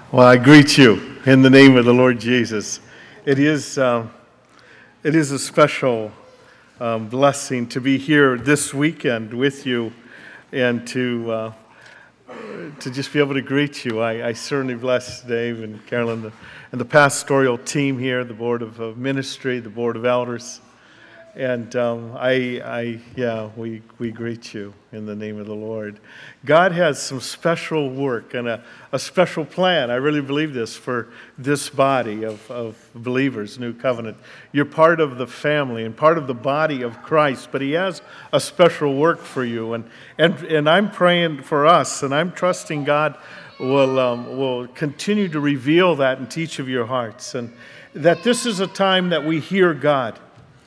Well, I greet you in the name of the Lord Jesus. It is a special blessing to be here this weekend with you and to just be able to greet you. I certainly bless Dave and Carolyn and the pastoral team here, the Board of Ministry, the Board of Elders. And we greet you in the name of the Lord. God has some special work and a special plan. I really believe this for this body of believers, New Covenant. You're part of the family and part of the body of Christ, but He has a special work for you. And I'm praying for us, and I'm trusting God will continue to reveal that in each of your hearts, and that this is a time that we hear God.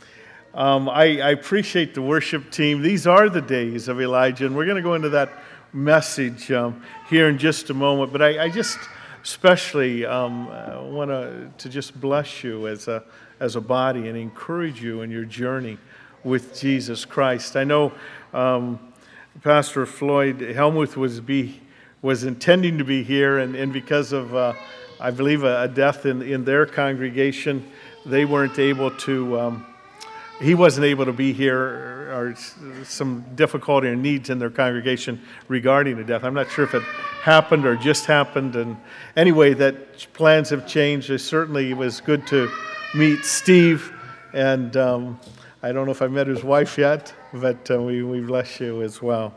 I appreciate the worship team. These are the days of Elijah, and we're going to go into that message here in just a moment. But I just especially want to just bless you as a body and encourage you in your journey with Jesus Christ. I know Pastor Floyd Helmuth was intending to be here, and because of I believe a death in their congregation, they weren't able to. He wasn't able to be here, or some difficulty or needs in their congregation regarding a death. I'm not sure if it happened or just happened. And anyway, that plans have changed. It certainly was good to meet Steve. And I don't know if I met his wife yet, but we bless you as well.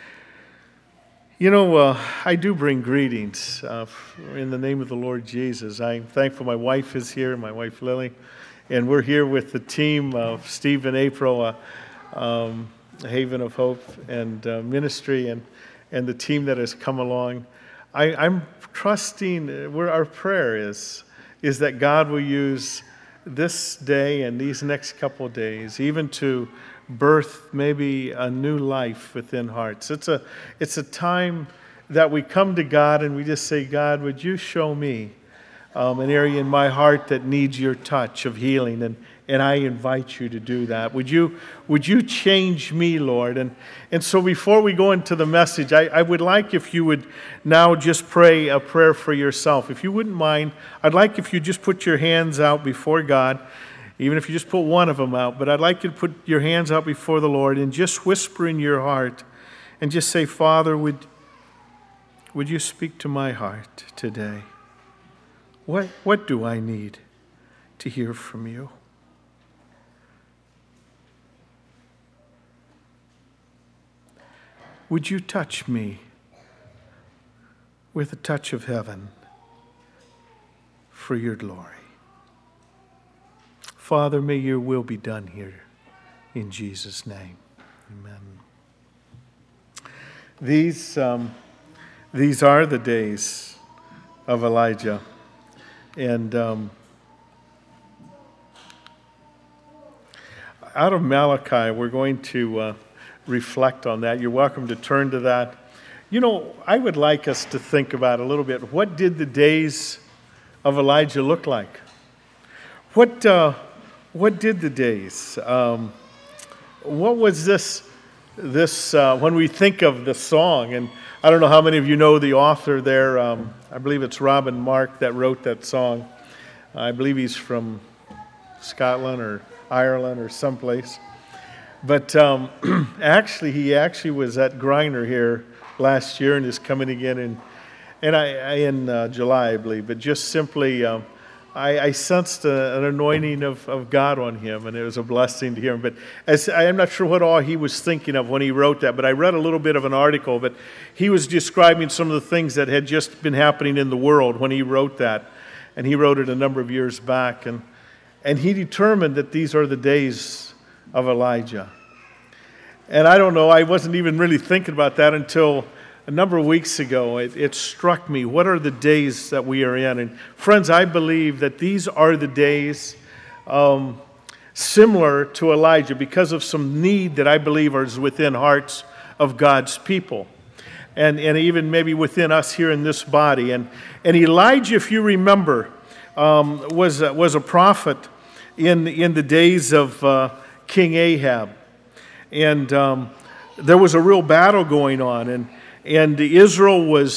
You know, I do bring greetings in the name of the Lord Jesus. I'm thankful my wife is here, my wife Lily. And we're here with the team of Steve and April, Haven of Hope and Ministry, and the team that has come along. I'm trusting, our prayer is that God will use this day and these next couple of days, even to birth maybe a new life within hearts. It's a time that we come to God and we just say, God, would you show me an area in my heart that needs your touch of healing, and I invite you to do that. Would you change me, Lord? And so before we go into the message, I would like if you would now just pray a prayer for yourself. If you wouldn't mind, I'd like if you just put your hands out before God, even if you just put one of them out, but I'd like you to put your hands out before the Lord and just whisper in your heart and just say, Father, would you speak to my heart today? What do I need to hear from you? Would you touch me with a touch of heaven for your glory? Father, may your will be done here in Jesus' name. Amen. These are the days of Elijah. And out of Malachi, we're going to reflect on that. You're welcome to turn to that. You know, I would like us to think about a little bit, what did the days of Elijah look like? What did the days? What was this when we think of the song? And I don't know how many of you know the author there. I believe it's Robin Mark that wrote that song. I believe he's from Scotland or Ireland or someplace. But he actually was at Griner here last year and is coming again in July, I believe. But just simply, I sensed an anointing of God on him, and it was a blessing to hear him. But I'm not sure what all he was thinking of when he wrote that, but I read a little bit of an article, but he was describing some of the things that had just been happening in the world when he wrote that. And he wrote it a number of years back, and he determined that these are the days of Elijah. And I don't know, I wasn't even really thinking about that until a number of weeks ago. It struck me, what are the days that we are in? And friends, I believe that these are the days similar to Elijah because of some need that I believe is within hearts of God's people. And even maybe within us here in this body. And Elijah, if you remember, was a prophet in the days of King Ahab. And there was a real battle going on. And Israel was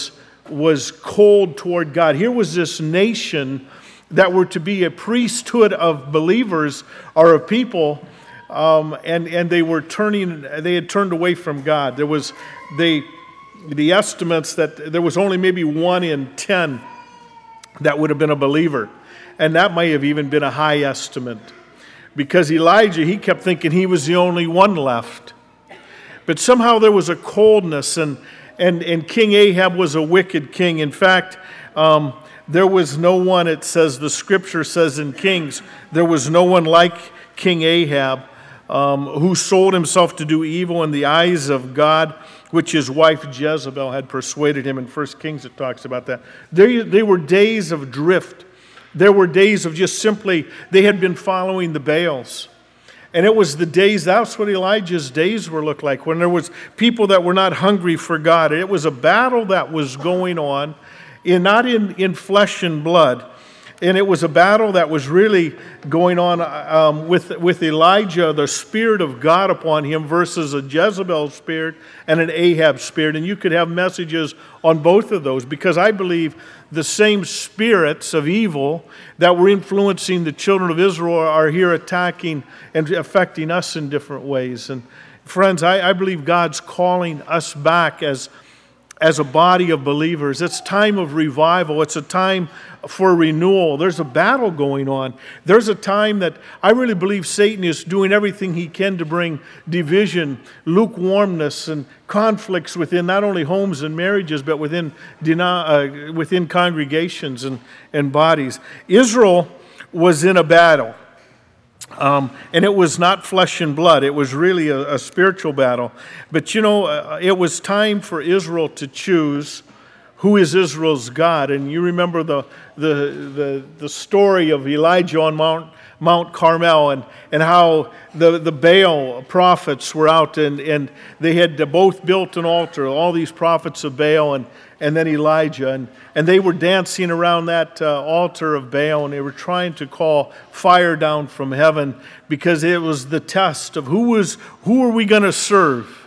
was cold toward God. Here was this nation that were to be a priesthood of believers or of people, and they had turned away from God. There was the estimates that there was only maybe 1 in 10 that would have been a believer, and that may have even been a high estimate, because Elijah, he kept thinking he was the only one left. But somehow there was a coldness, and King Ahab was a wicked king. In fact, there was no one, it says, the scripture says in Kings, there was no one like King Ahab, who sold himself to do evil in the eyes of God, which his wife Jezebel had persuaded him. In 1 Kings it talks about that. They were days of drift. There were days of just simply, they had been following the Baals. And it was the days, that's what Elijah's days were looked like, when there was people that were not hungry for God. It was a battle that was going on, not in flesh and blood. And it was a battle that was really going on with Elijah, the Spirit of God upon him, versus a Jezebel spirit and an Ahab spirit. And you could have messages on both of those, because I believe the same spirits of evil that were influencing the children of Israel are here attacking and affecting us in different ways. And friends, I believe God's calling us back as a body of believers. It's time of revival. It's a time for renewal. There's a battle going on. There's a time that I really believe Satan is doing everything he can to bring division, lukewarmness, and conflicts within not only homes and marriages, but within congregations and bodies. Israel was in a battle. And it was not flesh and blood. It was really a spiritual battle. But it was time for Israel to choose who is Israel's God. And you remember the story of Elijah on Mount Carmel, and how the Baal prophets were out, and they had both built an altar, all these prophets of Baal and then Elijah, and they were dancing around that altar of Baal, and they were trying to call fire down from heaven, because it was the test of who are we going to serve.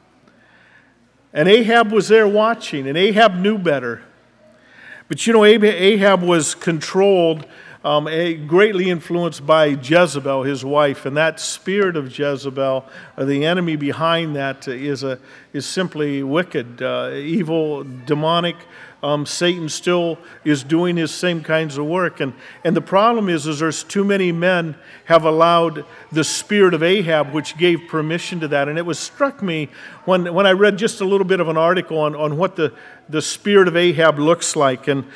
And Ahab was there watching, and Ahab knew better. But Ahab was controlled, greatly influenced by Jezebel, his wife, and that spirit of Jezebel, the enemy behind that, is simply wicked, evil, demonic. Satan still is doing his same kinds of work, and the problem is there's too many men have allowed the spirit of Ahab, which gave permission to that. And it was struck me when I read just a little bit of an article on what the spirit of Ahab looks like, and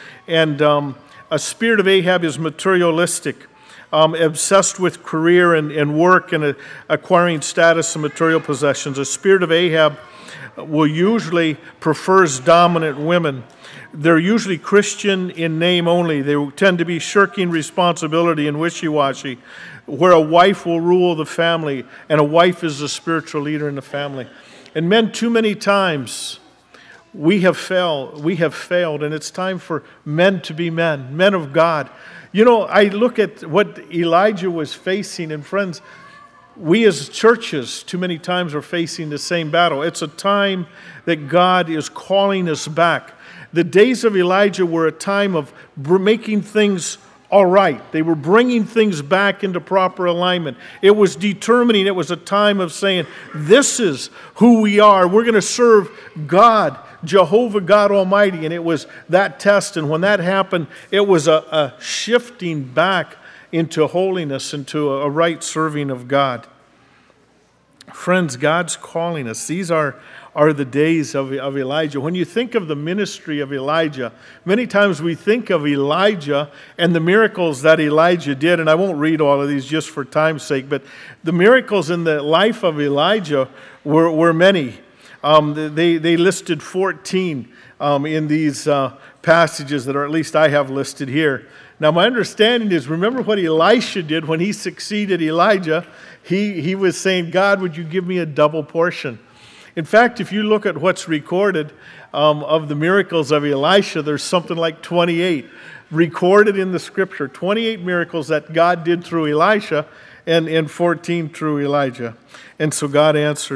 a spirit of Ahab is materialistic, obsessed with career and work and acquiring status and material possessions. A spirit of Ahab will usually prefers dominant women. They're usually Christian in name only. They tend to be shirking responsibility and wishy-washy, where a wife will rule the family, and a wife is the spiritual leader in the family. And men, too many times, we have failed, and it's time for men to be men of God. I look at what Elijah was facing, and friends, we as churches too many times are facing the same battle. It's a time that God is calling us back. The days of Elijah were a time of making things all right. They were bringing things back into proper alignment. It was determining. It was a time of saying, this is who we are. We're going to serve God, Jehovah God Almighty. And it was that test. And when that happened, it was a shifting back into holiness, into a right serving of God. Friends, God's calling us. These are the days of Elijah. When you think of the ministry of Elijah, many times we think of Elijah and the miracles that Elijah did, and I won't read all of these just for time's sake, but the miracles in the life of Elijah were many. They listed 14 in these passages that, or at least I have listed here. Now, my understanding is, remember what Elisha did when he succeeded Elijah? He was saying, God, would you give me a double portion? In fact, if you look at what's recorded of the miracles of Elisha, there's something like 28 recorded in the Scripture. 28 miracles that God did through Elisha, and 14 through Elijah. And so God answered.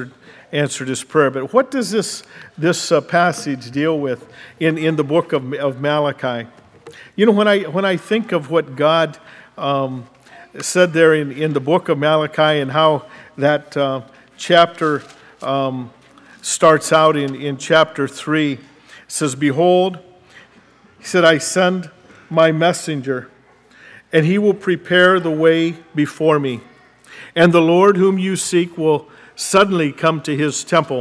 answered his prayer. But what does this passage deal with in the book of Malachi? You know, when I think of what God said there in the book of Malachi and how that chapter starts out in chapter 3, it says, "Behold," he said, "I send my messenger, and he will prepare the way before me. And the Lord whom you seek will suddenly come to his temple.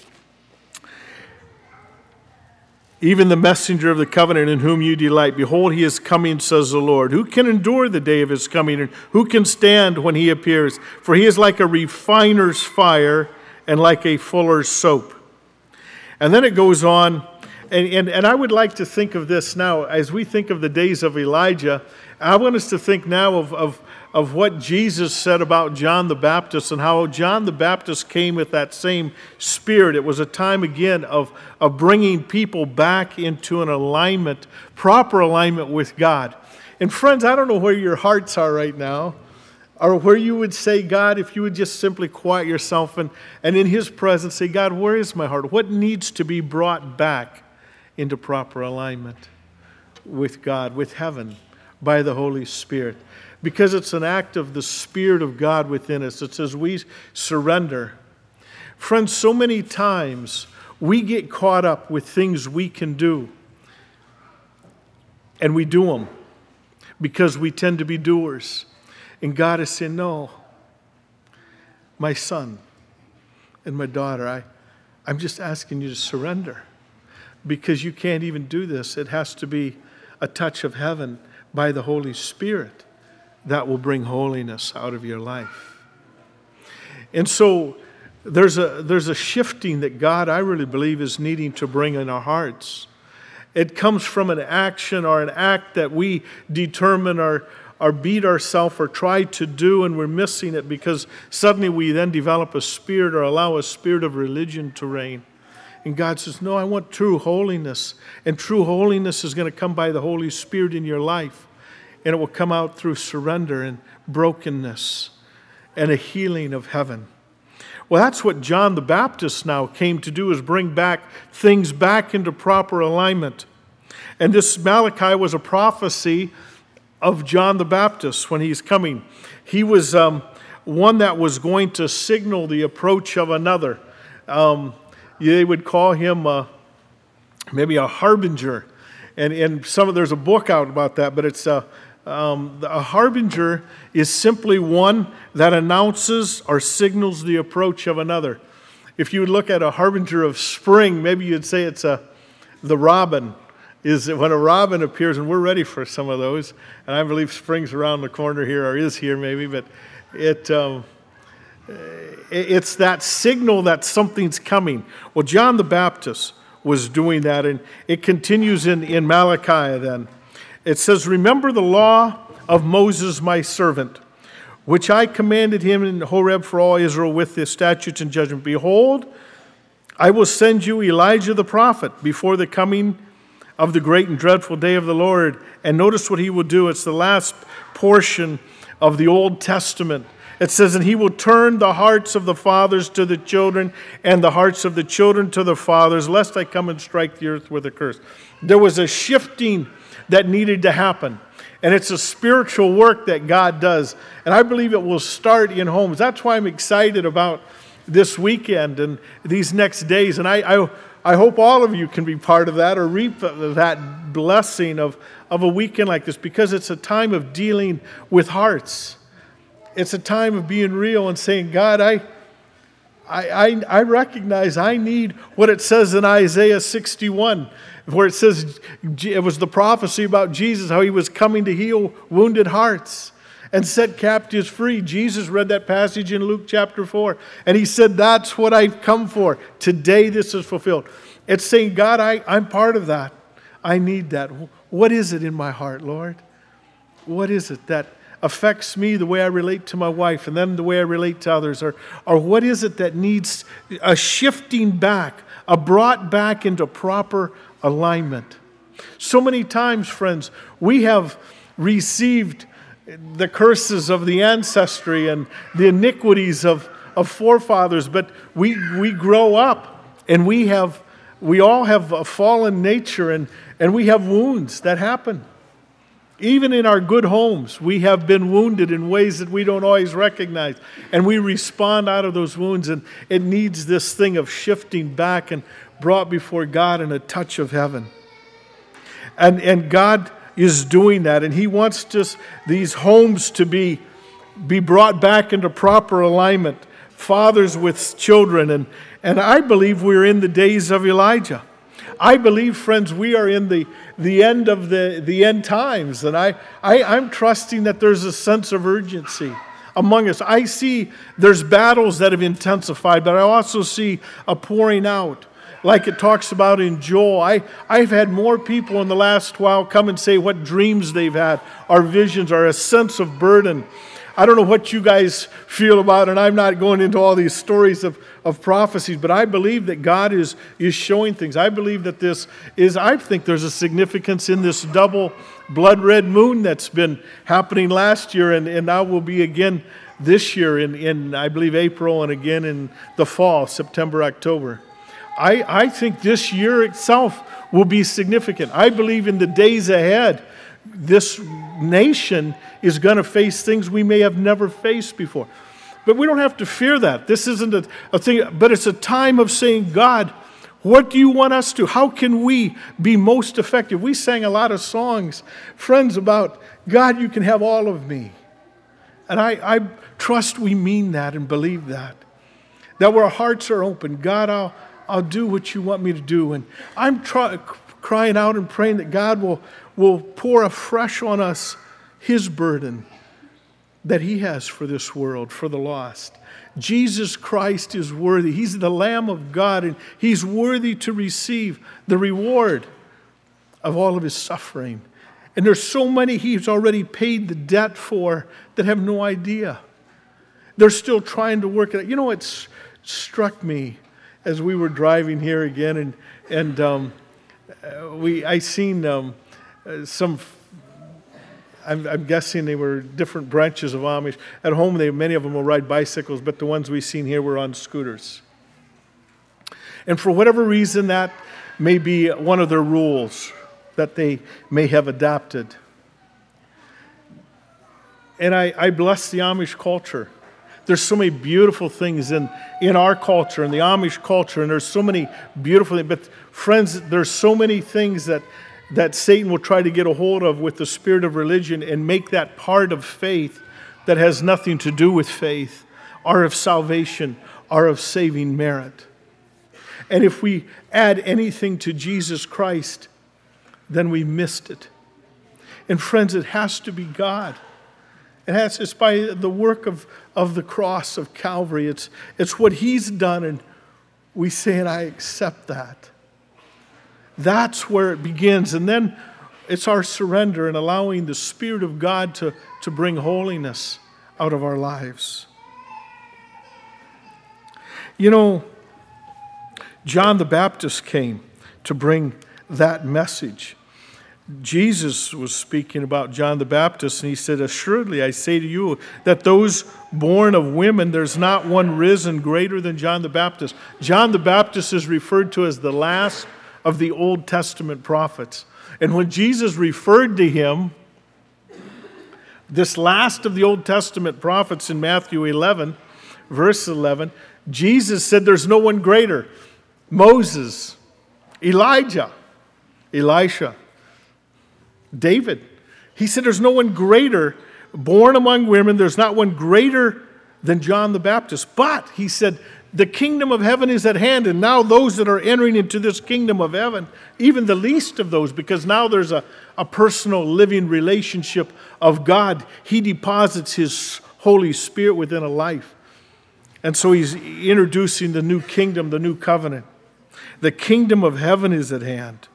Even the messenger of the covenant in whom you delight. Behold, he is coming, says the Lord. Who can endure the day of his coming? And who can stand when he appears? For he is like a refiner's fire and like a fuller's soap." And then it goes on, and I would like to think of this now, as we think of the days of Elijah, I want us to think now of what Jesus said about John the Baptist and how John the Baptist came with that same spirit. It was a time again of bringing people back into an alignment, proper alignment with God. And friends, I don't know where your hearts are right now, or where you would say, God, if you would just simply quiet yourself and in his presence say, God, where is my heart? What needs to be brought back into proper alignment with God, with heaven, by the Holy Spirit? Because it's an act of the Spirit of God within us. It's as we surrender. Friends, so many times we get caught up with things we can do. And we do them because we tend to be doers. And God is saying, no, my son and my daughter, I'm just asking you to surrender. Because you can't even do this. It has to be a touch of heaven by the Holy Spirit that will bring holiness out of your life. And so there's a shifting that God, I really believe, is needing to bring in our hearts. It comes from an action or an act that we determine or beat ourselves or try to do, and we're missing it because suddenly we then develop a spirit or allow a spirit of religion to reign. And God says, no, I want true holiness. And true holiness is going to come by the Holy Spirit in your life. And it will come out through surrender and brokenness and a healing of heaven. Well, that's what John the Baptist now came to do, is bring back things back into proper alignment. And this Malachi was a prophecy of John the Baptist when he's coming. He was one that was going to signal the approach of another. They would call him maybe a harbinger. And there's a book out about that, but it's a harbinger is simply one that announces or signals the approach of another. If you would look at a harbinger of spring, maybe you'd say it's the robin. Is when a robin appears, and we're ready for some of those. And I believe spring's around the corner here, or is here maybe, but it's that signal that something's coming. Well, John the Baptist was doing that, and it continues in Malachi then. It says, remember the law of Moses my servant, which I commanded him in Horeb for all Israel with the statutes and judgment. Behold, I will send you Elijah the prophet before the coming of the great and dreadful day of the Lord. And notice what he will do. It's the last portion of the Old Testament. It says, and he will turn the hearts of the fathers to the children and the hearts of the children to the fathers, lest I come and strike the earth with a curse. There was a shifting that needed to happen. And it's a spiritual work that God does. And I believe it will start in homes. That's why I'm excited about this weekend and these next days. And I hope all of you can be part of that or reap that blessing of a weekend like this, because it's a time of dealing with hearts. It's a time of being real and saying, God, I recognize I need what it says in Isaiah 61, where it says it was the prophecy about Jesus, how he was coming to heal wounded hearts and set captives free. Jesus read that passage in Luke chapter 4, and he said, that's what I've come for. Today this is fulfilled. It's saying, God, I'm part of that. I need that. What is it in my heart, Lord? What is it that affects me, the way I relate to my wife, and then the way I relate to others? Or what is it that needs a shifting back, a brought back into proper alignment? So many times, friends, we have received the curses of the ancestry and the iniquities of of forefathers, but we grow up and we all have a fallen nature and we have wounds that happen. Even in our good homes, we have been wounded in ways that we don't always recognize. And we respond out of those wounds, and it needs this thing of shifting back and brought before God in a touch of heaven. And God is doing that, and He wants these homes to be brought back into proper alignment, fathers with children. And I believe we're in the days of Elijah. I believe, friends, we are in the end of the end times. And I'm trusting that there's a sense of urgency among us. I see there's battles that have intensified, but I also see a pouring out. Like it talks about in Joel. I've had more people in the last while come and say what dreams they've had, our visions, or a sense of burden. I don't know what you guys feel about it, and I'm not going into all these stories of prophecies, but I believe that God is showing things. I believe that I think there's a significance in this double blood red moon that's been happening last year and now will be again this year in I believe, April, and again in the fall, September, October. I think this year itself will be significant. I believe in the days ahead, this nation is going to face things we may have never faced before. But we don't have to fear that. This isn't a thing, but it's a time of saying, God, what do you want us to? How can we be most effective? We sang a lot of songs, friends, about, God, you can have all of me. And I trust we mean that and believe that. That our hearts are open. God, I'll do what you want me to do. And I'm crying out and praying that God will pour afresh on us His burden that He has for this world, for the lost. Jesus Christ is worthy. He's the Lamb of God, and He's worthy to receive the reward of all of His suffering. And there's so many He's already paid the debt for that have no idea. They're still trying to work it out. You know, it struck me as we were driving here again, and I seen some. I'm guessing they were different branches of Amish. At home, many of them will ride bicycles, but the ones we've seen here were on scooters. And for whatever reason, that may be one of their rules that they may have adopted. And I bless the Amish culture. There's so many beautiful things in our culture, in the Amish culture, and there's so many beautiful things. But friends, there's so many things that Satan will try to get a hold of with the spirit of religion and make that part of faith that has nothing to do with faith, or of salvation, or of saving merit. And if we add anything to Jesus Christ, then we missed it. And friends, it has to be God. It's by the work of the cross of Calvary. It's what He's done, and we say, and I accept that. That's where it begins. And then it's our surrender and allowing the Spirit of God to bring holiness out of our lives. You know, John the Baptist came to bring that message. Jesus was speaking about John the Baptist, and He said, assuredly, I say to you that those born of women, there's not one risen greater than John the Baptist. John the Baptist is referred to as the last of the Old Testament prophets. And when Jesus referred to him, this last of the Old Testament prophets in Matthew 11, verse 11, Jesus said there's no one greater. Moses, Elijah, Elisha, David. He said there's no one greater, born among women, there's not one greater than John the Baptist. But, he said, the kingdom of heaven is at hand, and now those that are entering into this kingdom of heaven, even the least of those, because now there's a personal living relationship of God. He deposits His Holy Spirit within a life. And so He's introducing the new kingdom, the new covenant. The kingdom of heaven is at hand.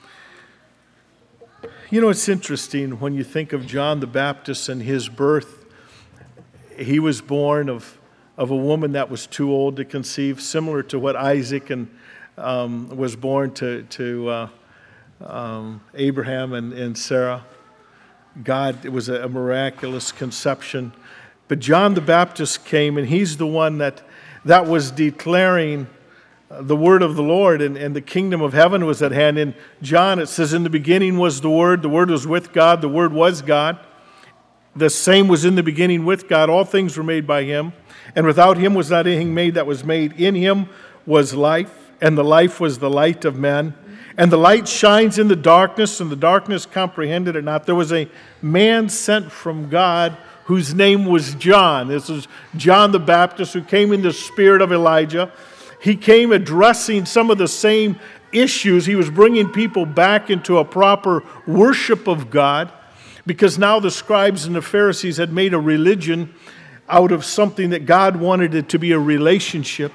You know, it's interesting when you think of John the Baptist and his birth. He was born of a woman that was too old to conceive, similar to what Isaac was born to Abraham and Sarah. It was a miraculous conception. But John the Baptist came, and he's the one that that was declaring the word of the Lord, and the kingdom of heaven was at hand. In John, it says, in the beginning was the Word was with God, the Word was God. The same was in the beginning with God. All things were made by Him, and without Him was not anything made that was made. In Him was life, and the life was the light of men. And the light shines in the darkness, and the darkness comprehended it not. There was a man sent from God whose name was John. This is John the Baptist, who came in the spirit of Elijah. He came addressing some of the same issues. He was bringing people back into a proper worship of God, because now the scribes and the Pharisees had made a religion out of something that God wanted it to be a relationship.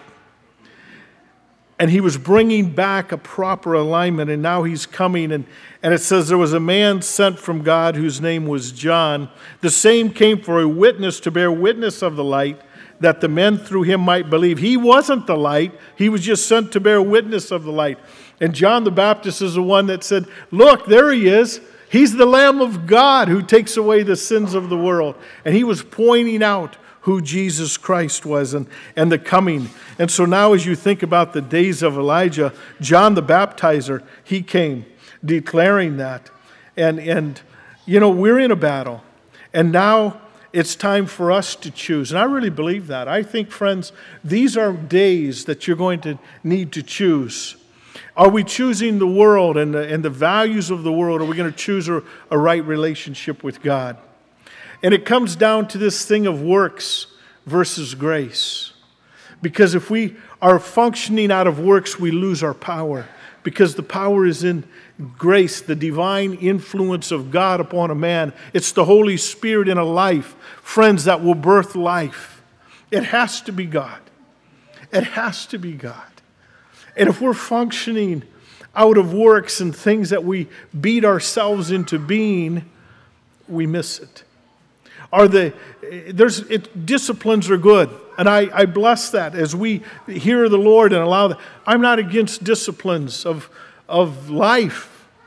And He was bringing back a proper alignment, and now He's coming. And it says there was a man sent from God whose name was John. The same came for a witness, to bear witness of the light, that the men through him might believe. He wasn't the light. He was just sent to bear witness of the light. And John the Baptist is the one that said, look, there He is. He's the Lamb of God who takes away the sins of the world. And he was pointing out who Jesus Christ was and the coming. And so now as you think about the days of Elijah, John the Baptizer, he came declaring that. And you know, we're in a battle. And now it's time for us to choose. And I really believe that. I think, friends, these are days that you're going to need to choose. Are we choosing the world and the values of the world? Or are we going to choose a right relationship with God? And it comes down to this thing of works versus grace. Because if we are functioning out of works, we lose our power. Because the power is in grace, the divine influence of God upon a man. It's the Holy Spirit in a life, friends, that will birth life. It has to be God. It has to be God. And if we're functioning out of works and things that we beat ourselves into being, we miss it. Disciplines are good, and I bless that as we hear the Lord and allow that. I'm not against disciplines of life.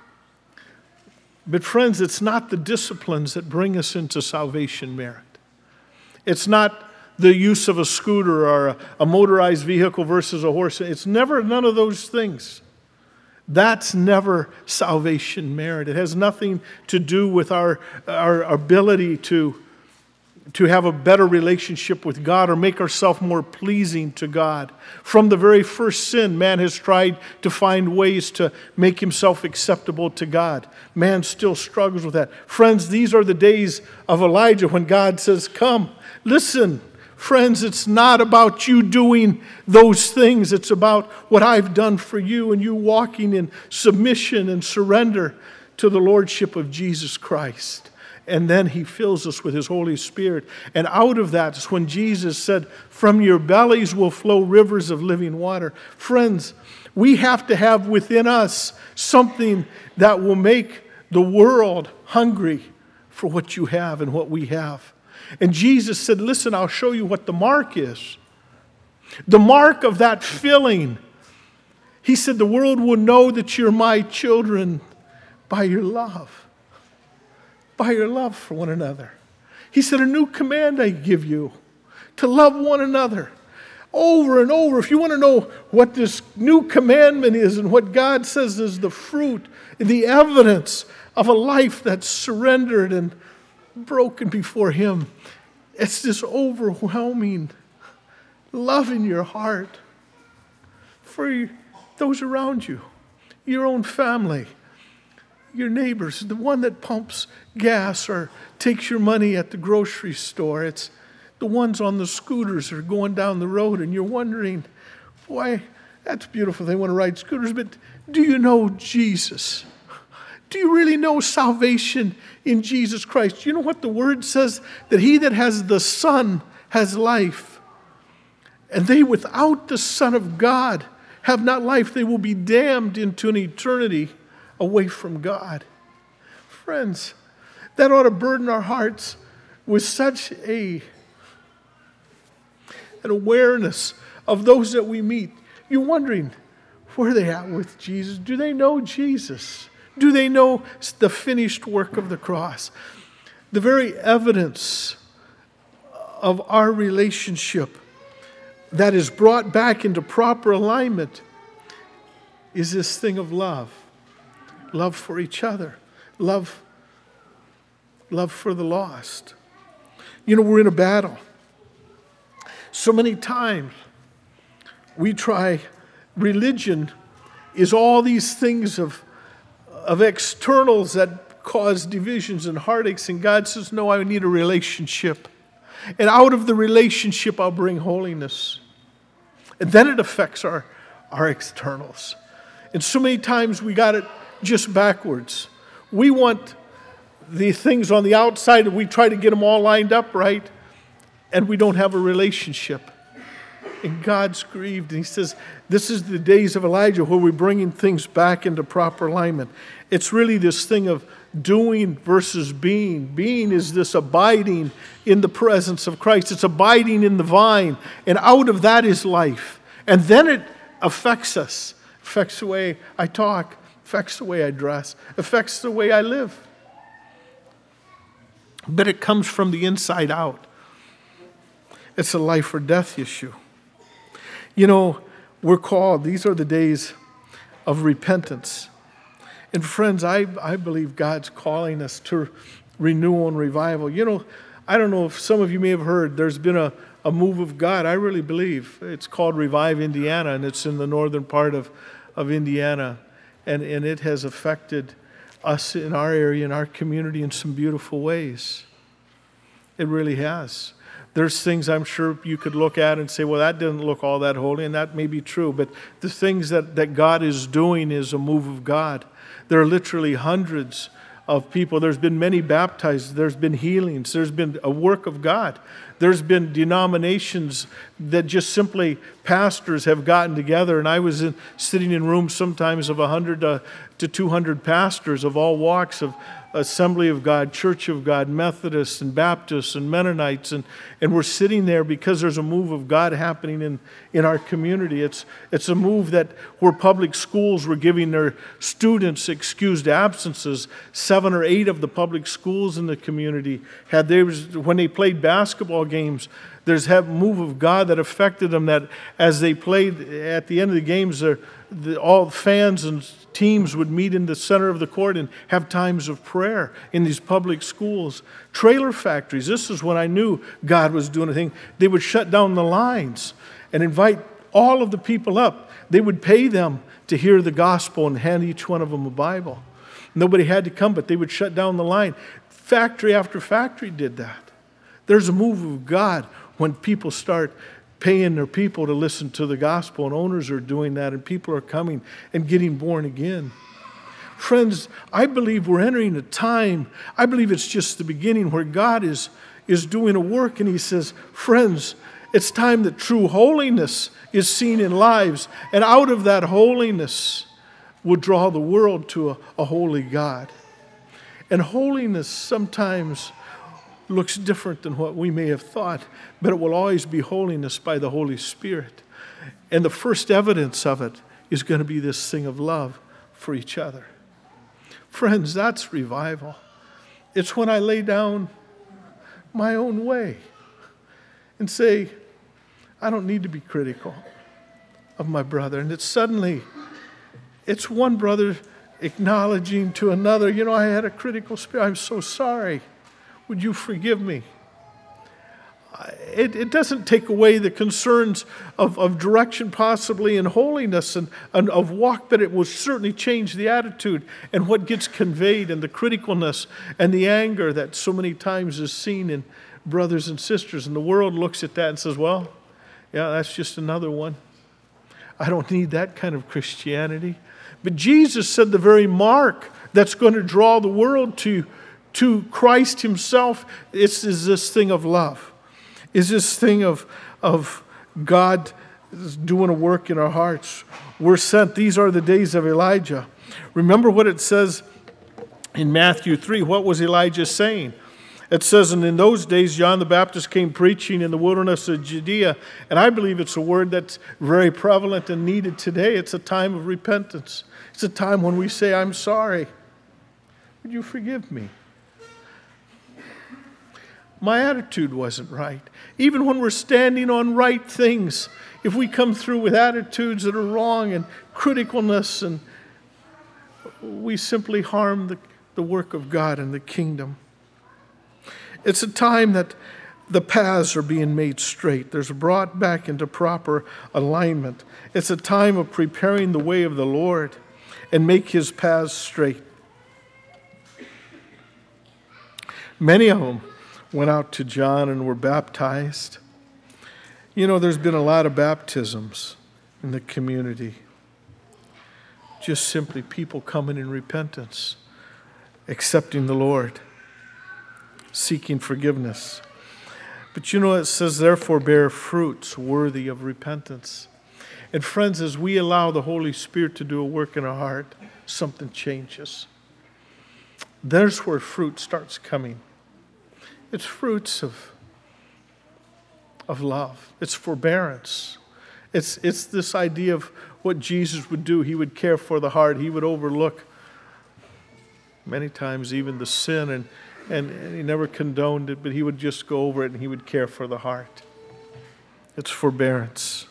But friends, it's not the disciplines that bring us into salvation merit. It's not the use of a scooter or a motorized vehicle versus a horse. It's never none of those things. That's never salvation merit. It has nothing to do with our ability to have a better relationship with God or make ourselves more pleasing to God. From the very first sin, man has tried to find ways to make himself acceptable to God. Man still struggles with that. Friends, these are the days of Elijah when God says, come, listen. Friends, it's not about you doing those things. It's about what I've done for you and you walking in submission and surrender to the Lordship of Jesus Christ. And then He fills us with His Holy Spirit. And out of that is when Jesus said, from your bellies will flow rivers of living water. Friends, we have to have within us something that will make the world hungry for what you have and what we have. And Jesus said, listen, I'll show you what the mark is. The mark of that filling. He said, the world will know that you're my children by your love. By your love for one another. He said, a new command I give you, to love one another. Over and over, if you want to know what this new commandment is and what God says is the fruit, the evidence of a life that's surrendered and broken before Him, it's this overwhelming love in your heart for those around you, your own family, your neighbors, the one that pumps gas or takes your money at the grocery store. It's the ones on the scooters that are going down the road, and you're wondering, boy, that's beautiful. They want to ride scooters, but do you know Jesus? Do you really know salvation in Jesus Christ? You know what the Word says? That he that has the Son has life. And they without the Son of God have not life. They will be damned into an eternity away from God. Friends, that ought to burden our hearts with such an awareness of those that we meet. You're wondering, where are they at with Jesus? Do they know Jesus? Do they know the finished work of the cross? The very evidence of our relationship that is brought back into proper alignment is this thing of love. Love for each other. Love for the lost. You know, we're in a battle. So many times we try, religion is all these things of externals that cause divisions and heartaches, and God says, no, I need a relationship. And out of the relationship, I'll bring holiness. And then it affects our externals. And so many times we got it just backwards. We want the things on the outside, and we try to get them all lined up right, and we don't have a relationship. And God's grieved, and he says, this is the days of Elijah where we're bringing things back into proper alignment. It's really this thing of doing versus being. Being is this abiding in the presence of Christ. It's abiding in the vine, and out of that is life. And then it affects us. Affects the way I talk, affects the way I dress, affects the way I live. But it comes from the inside out. It's a life or death issue. You know, we're called, these are the days of repentance. And friends, I believe God's calling us to renewal and revival. You know, I don't know if some of you may have heard, there's been a move of God. I really believe it's called Revive Indiana, and it's in the northern part of Indiana. And it has affected us in our area, in our community, in some beautiful ways. It really has. There's things I'm sure you could look at and say, well, that didn't look all that holy, and that may be true. But the things that God is doing is a move of God. There are literally hundreds of people. There's been many baptized. There's been healings. There's been a work of God. There's been denominations that just simply pastors have gotten together. And I was sitting in rooms sometimes of 100 to 200 pastors of all walks of Assembly of God, Church of God, Methodists and Baptists and Mennonites. And we're sitting there because there's a move of God happening in our community. It's a move that where public schools were giving their students excused absences. 7 or 8 of the public schools in the community had when they played basketball games, there's a move of God that affected them, that as they played at the end of the games, all fans and teams would meet in the center of the court and have times of prayer in these public schools. Trailer factories, this is when I knew God was doing a thing. They would shut down the lines and invite all of the people up. They would pay them to hear the gospel and hand each one of them a Bible. Nobody had to come, but they would shut down the line. Factory after factory did that. There's a move of God when people start paying their people to listen to the gospel, and owners are doing that, and people are coming and getting born again. Friends, I believe we're entering a time, I believe it's just the beginning, where God is doing a work, and he says, friends, it's time that true holiness is seen in lives, and out of that holiness will draw the world to a holy God. And holiness sometimes looks different than what we may have thought, but it will always be holiness by the Holy Spirit. And the first evidence of it is going to be this thing of love for each other. Friends, that's revival. It's when I lay down my own way and say, I don't need to be critical of my brother. And it's one brother acknowledging to another, you know, I had a critical spirit. I'm so sorry. Would you forgive me? It doesn't take away the concerns of direction possibly and holiness and of walk, but it will certainly change the attitude and what gets conveyed and the criticalness and the anger that so many times is seen in brothers and sisters. And the world looks at that and says, well, yeah, that's just another one. I don't need that kind of Christianity. But Jesus said the very mark that's going to draw the world to Christ himself is this thing of love. Is this thing of God doing a work in our hearts. We're sent. These are the days of Elijah. Remember what it says in Matthew 3. What was Elijah saying? It says, and in those days John the Baptist came preaching in the wilderness of Judea. And I believe it's a word that's very prevalent and needed today. It's a time of repentance. It's a time when we say, I'm sorry. Would you forgive me? my attitude wasn't right. Even when we're standing on right things, if we come through with attitudes that are wrong and criticalness, and we simply harm the work of God and the kingdom. It's a time that the paths are being made straight. There's brought back into proper alignment. It's a time of preparing the way of the Lord and make his paths straight. Many of them went out to John and were baptized. You know, there's been a lot of baptisms in the community. Just simply people coming in repentance, accepting the Lord, seeking forgiveness. But you know, it says, therefore bear fruits worthy of repentance. And friends, as we allow the Holy Spirit to do a work in our heart, something changes. There's where fruit starts coming. It's fruits of love. It's forbearance. It's this idea of what Jesus would do. He would care for the heart. He would overlook many times even the sin, and he never condoned it, but he would just go over it and he would care for the heart. It's forbearance.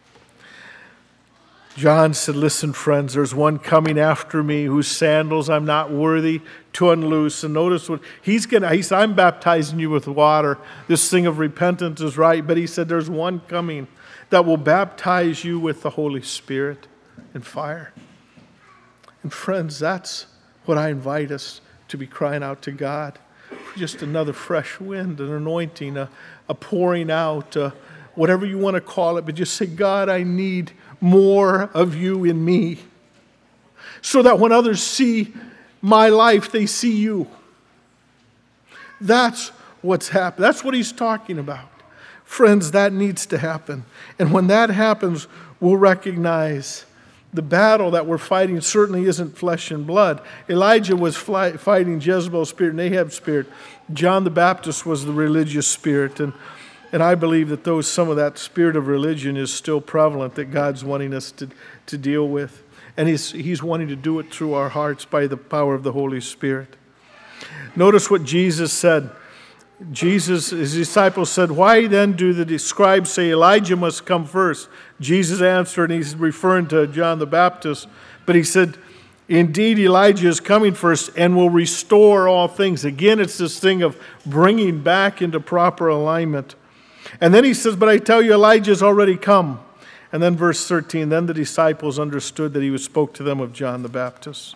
John said, listen, friends, there's one coming after me whose sandals I'm not worthy to unloose. And notice what he said, I'm baptizing you with water. This thing of repentance is right. But he said, there's one coming that will baptize you with the Holy Spirit and fire. And friends, that's what I invite us to be crying out to God for, just another fresh wind, an anointing, a pouring out, whatever you want to call it. But just say, God, I need more of you in me, so that when others see my life, they see you. That's what's happened. That's what he's talking about. Friends, that needs to happen. And when that happens, we'll recognize the battle that we're fighting certainly isn't flesh and blood. Elijah was fighting Jezebel's spirit and Ahab's spirit. John the Baptist was the religious spirit. And I believe that some of that spirit of religion is still prevalent, that God's wanting us to deal with. And He's wanting to do it through our hearts by the power of the Holy Spirit. Notice what Jesus said. His disciples said, why then do the scribes say Elijah must come first? Jesus answered, and he's referring to John the Baptist, but he said, indeed, Elijah is coming first and will restore all things. Again, it's this thing of bringing back into proper alignment. And then he says, but I tell you, Elijah has already come. And then verse 13, then the disciples understood that he spoke to them of John the Baptist.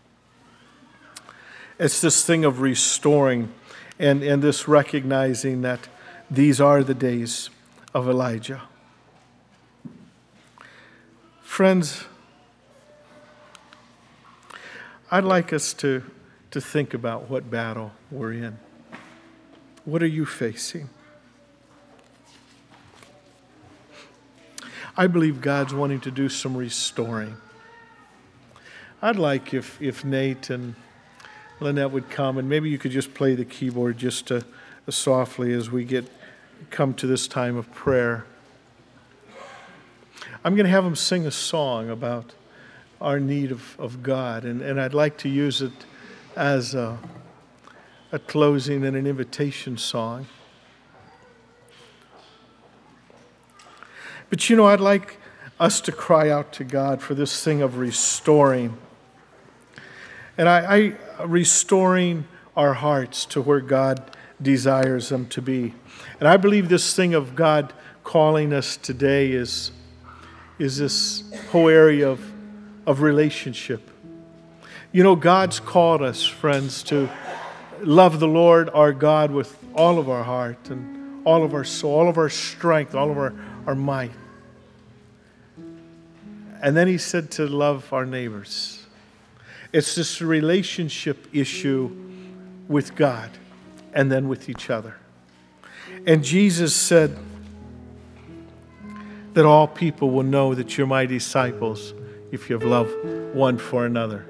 It's this thing of restoring and this recognizing that these are the days of Elijah. Friends, I'd like us to think about what battle we're in. What are you facing? I believe God's wanting to do some restoring. I'd like if Nate and Lynette would come, and maybe you could just play the keyboard just softly as we come to this time of prayer. I'm going to have them sing a song about our need of God, and I'd like to use it as a closing and an invitation song. But you know, I'd like us to cry out to God for this thing of restoring. And I restoring our hearts to where God desires them to be. And I believe this thing of God calling us today is this whole area of relationship. You know, God's called us, friends, to love the Lord our God with all of our heart and all of our soul, all of our strength, all of our might. And then he said to love our neighbors. It's this relationship issue with God and then with each other. And Jesus said that all people will know that you're my disciples if you have love one for another.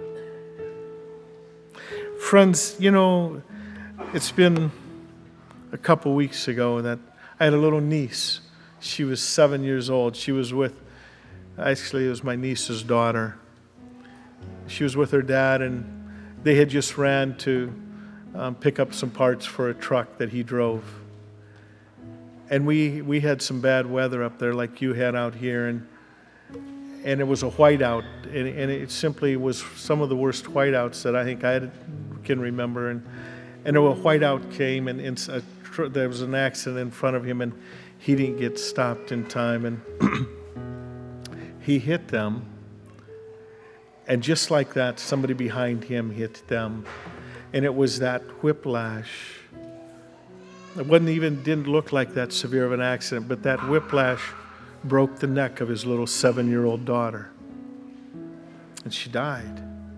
Friends, you know, it's been a couple weeks ago that I had a little niece. She was 7 years old. She was actually, it was my niece's daughter. She was with her dad, and they had just ran to pick up some parts for a truck that he drove. And we had some bad weather up there like you had out here, and it was a whiteout, and it simply was some of the worst whiteouts that I think can remember. And a whiteout came, and there was an accident in front of him, and he didn't get stopped in time, and he hit them. And just like that, somebody behind him hit them. And it was that whiplash. It didn't look like that severe of an accident, but that whiplash broke the neck of his little 7-year-old daughter. And she died.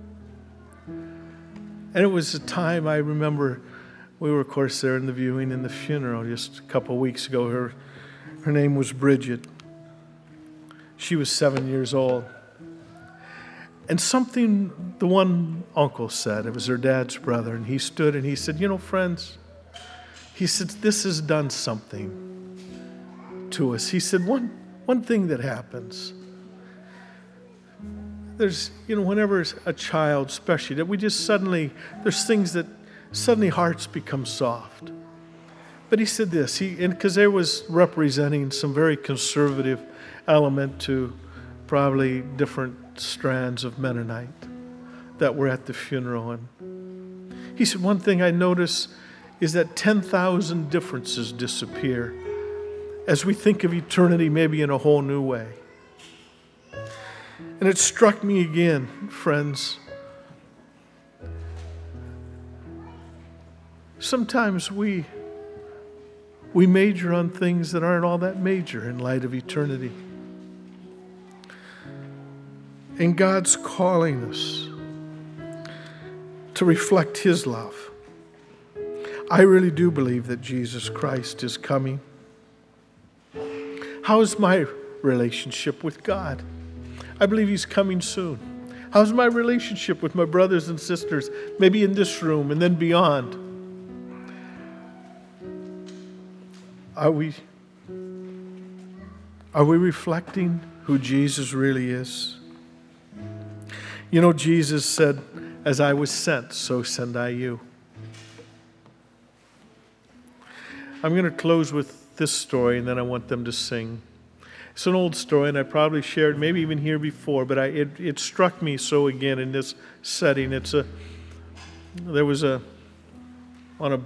And it was a time I remember, we were, of course, there in the viewing and the funeral just a couple of weeks ago. Her name was Bridget. She was 7 years old. And something the one uncle said, it was her dad's brother, and he stood and he said, friends, he said, this has done something to us. He said, one thing that happens, there's, whenever a child, especially, that we just there's things that suddenly hearts become soft. But he said this, because there was representing some very conservative element to probably different strands of Mennonite that were at the funeral. And he said, one thing I notice is that 10,000 differences disappear as we think of eternity maybe in a whole new way. And it struck me again, friends, sometimes we major on things that aren't all that major in light of eternity. And God's calling us to reflect His love. I really do believe that Jesus Christ is coming. How's my relationship with God? I believe He's coming soon. How's my relationship with my brothers and sisters, maybe in this room and then beyond? Are we reflecting who Jesus really is? Jesus said, as I was sent, so send I you. I'm going to close with this story, and then I want them to sing. It's an old story, and I probably shared, maybe even here before, but it struck me so again in this setting. There was on a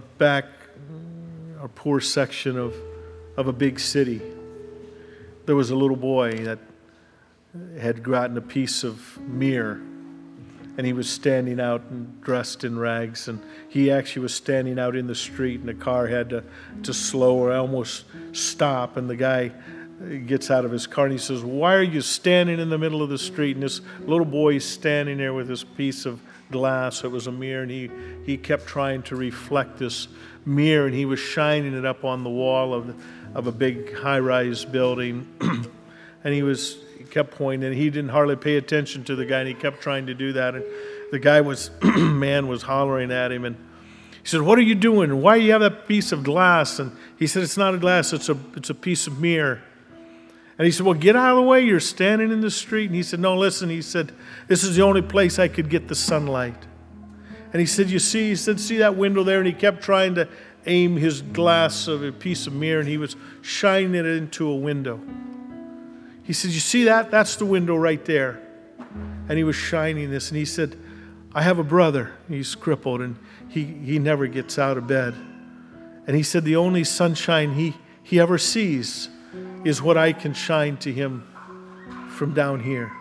poor section of a big city, there was a little boy that had gotten a piece of mirror, and he was standing out and dressed in rags, and he actually was standing out in the street, and the car had to slow or almost stop, and the guy gets out of his car and he says, "Why are you standing in the middle of the street?" And this little boy is standing there with this piece of glass. It was a mirror, and he kept trying to reflect this mirror, and he was shining it up on the wall of a big high-rise building. And he kept pointing, and he didn't hardly pay attention to the guy, and he kept trying to do that. And the guy man was hollering at him, and he said, "What are you doing? Why do you have that piece of glass?" And he said, "It's not a glass, it's a piece of mirror." And he said, "Well, get out of the way, you're standing in the street." And he said, "No, listen," he said, "this is the only place I could get the sunlight." And he said, "See that window there?" And he kept trying to aim his glass of a piece of mirror, and he was shining it into a window. He said, "You see that? That's the window right there." And he was shining this, and he said, "I have a brother. He's crippled, and he never gets out of bed." And he said, "The only sunshine he ever sees is what I can shine to him from down here.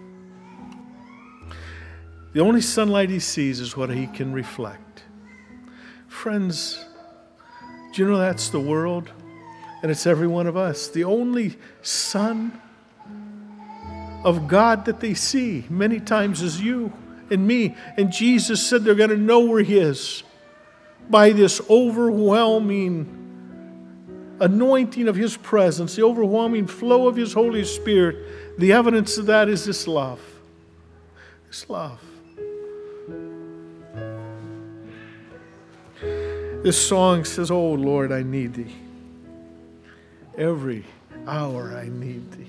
The only sunlight he sees is what he can reflect." Friends, do you know that's the world? And it's every one of us. The only sun of God that they see many times is you and me. And Jesus said they're going to know we're His by this overwhelming anointing of His presence, the overwhelming flow of His Holy Spirit. The evidence of that is this love. This love. This song says, "Oh Lord, I need Thee. Every hour I need Thee."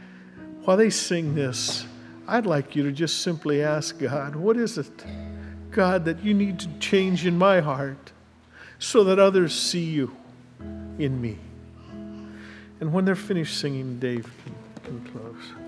While they sing this, I'd like you to just simply ask God, what is it? God, that you need to change in my heart so that others see you in me. And when they're finished singing, Dave can close.